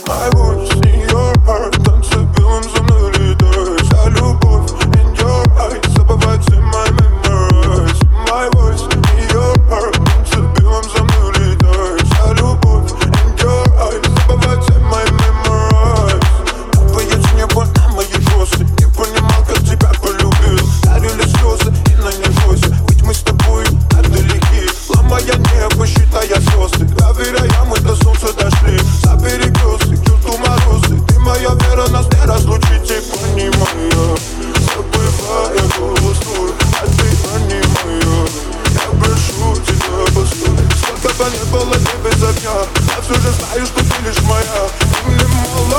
My voice in your heart, танцы белым за мной летаешь. Вся любовь in your eyes, забывается in my memories. My voice in your heart, танцы белым за мной летаешь. Вся любовь in your eyes, забывается in my memories. Твоя небо на моей коже, не понимал, как тебя полюбил. Дарили слезы и на них бойся, ведь мы с тобой так далеки. Ломая небо, считая звезды, доверяя, мы до солнца дошли. За перекрестки, чувству морозы, ты моя вера, нас не разлучить, и понимаю. Забывая голос твой, а ты понимаю. Я прошу тебя, постой. Сколько бы не было не без огня, я все же знаю, что ты лишь моя. И мне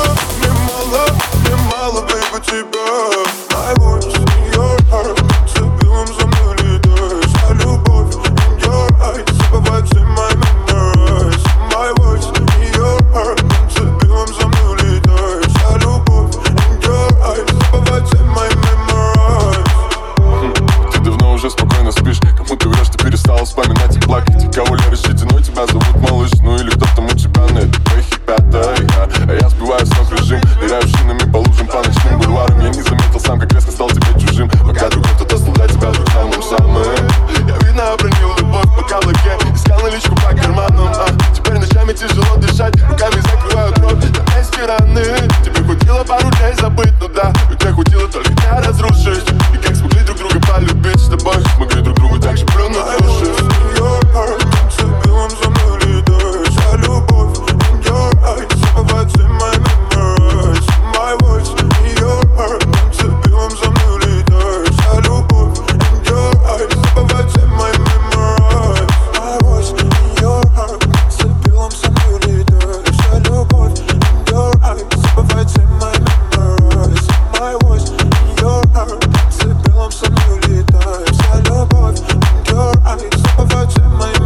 мало, baby, тебя. My voice in your heart, танцы белым за мной летаешь. Вся любовь in your eyes, забывается in my memories. My voice in your heart, танцы белым за мной летаешь. Вся любовь in your eyes, забывается in my memories. Ты давно уже спокойно спишь, кому ты врешь, ты перестала вспоминать и плакать. И кого ли решительно тебя зовут малыш, ну или кто там у тебя на этой хипятой. А я сбиваю с ног режим, ныряю шинами по лужам, по ночным бульварам. Я не заметил сам, как резко стал тебе чужим. Пока другой кто-то стал для тебя вдруг самым самым. Я видно обронил любовь по каблуке, искал наличку по карманам. Теперь ночами тяжело дышать, руками закрываю кровь на месте раны. Тебе хватило пару дней забыть, ну да, у тебя хватило только меня разрушить. И как смогли друг друга полюбить с тобой, смогли друг другу так же плюнуть в души. Танцы белым за мной летаешь. Вся любовь in your eyes, забывается in my memories. My voice in your heart, танцы белым за мной летаешь. Вся любовь in your eyes, забывается in my memories. My voice in your heart, танцы белым за мной летаешь. Вся любовь in your eyes, забывается in my memories. My voice in your heart, танцы белым за мной летаешь. Вся любовь in your eyes, забывается in my memories.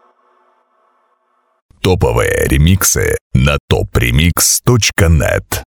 Топовые ремиксы на topremix.net.